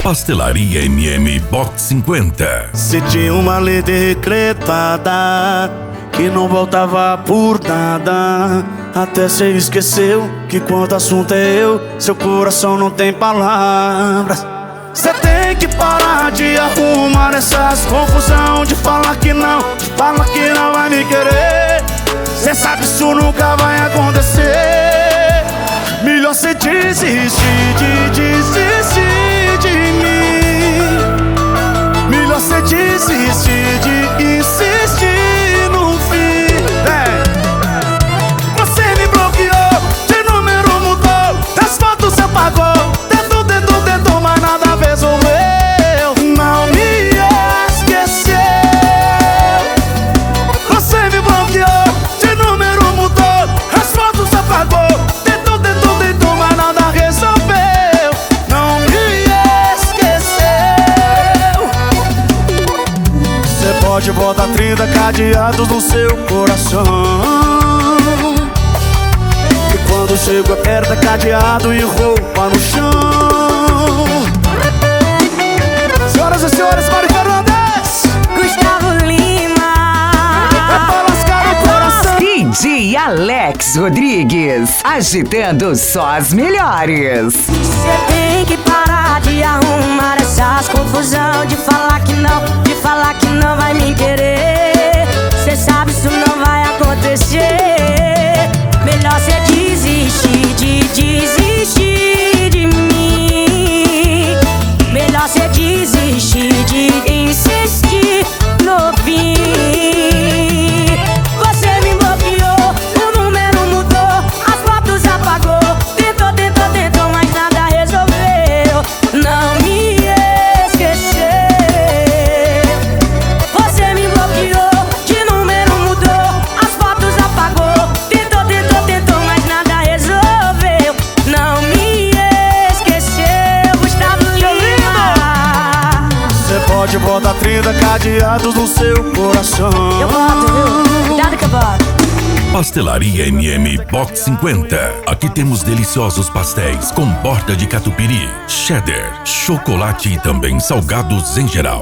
Pastelaria MM Box 50. Se tinha uma lei decretada que não voltava por nada, até cê esqueceu que quando assunto é eu, seu coração não tem palavras. Cê tem que parar de arrumar essas confusão, de falar que não vai me querer. Cê sabe isso nunca vai acontecer. Melhor cê desistir de mim. Melhor cê desistir de insistir no fim. Você me bloqueou, de número mudou, das fotos apagou, tentou, mas nada resolveu. Não me esqueceu. Você me bloqueou, de número mudou, as fotos apagou, tentou, mas nada resolveu. Não me esqueceu. Você pode botar 30 cadeados no seu coração, quando chego perto, cadeado e roupa no chão. Senhoras e senhores, Mário Fernandes, Gustavo Lima, é pra lascar o coração. DJ Alex Rodrigues, agitando só as melhores. cê tem que parar de arrumar essas confusão, de falar que não vai me querer. Cê sabe isso não vai acontecer. Melhor cê desistir de mim. Melhor cê desistir de insistir no fim. Você me bloqueou, o número mudou, as fotos apagou, tentou, mas nada resolveu. Não me esqueceu. Você me bloqueou, de número mudou, as fotos apagou, tentou, mas nada resolveu. Não me esqueceu. Gustavo Lima. Você pode botar 30 cadeados no seu coração. Eu boto, viu? Cuidado que eu boto. Pastelaria MM Box 50. Aqui temos deliciosos pastéis com borda de catupiry, cheddar, chocolate e também salgados em geral.